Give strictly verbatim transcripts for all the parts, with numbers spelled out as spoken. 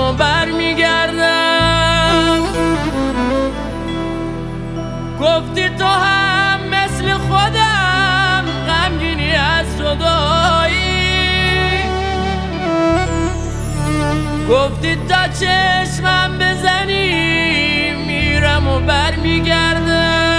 و برمیگردم. گفتی تو هم مثل خودم غمگینی از جدایی، گفتی تا چشمم بزنی میرم و برمیگردم.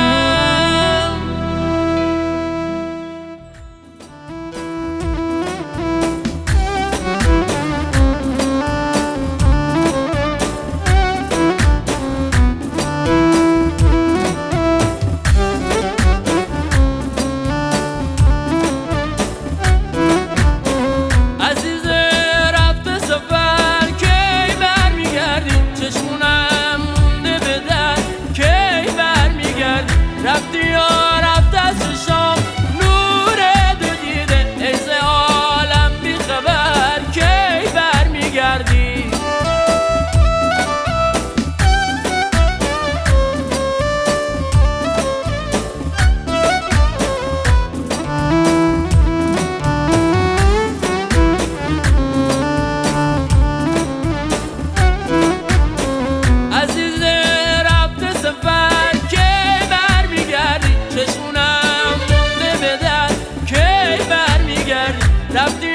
رفتی یا رفت از شام نور دو دیده، ایز عالم بی خبر کی برمیگردی. عزیز رفت سفر چشمونم مونده به در کی برمیگردی. رفتی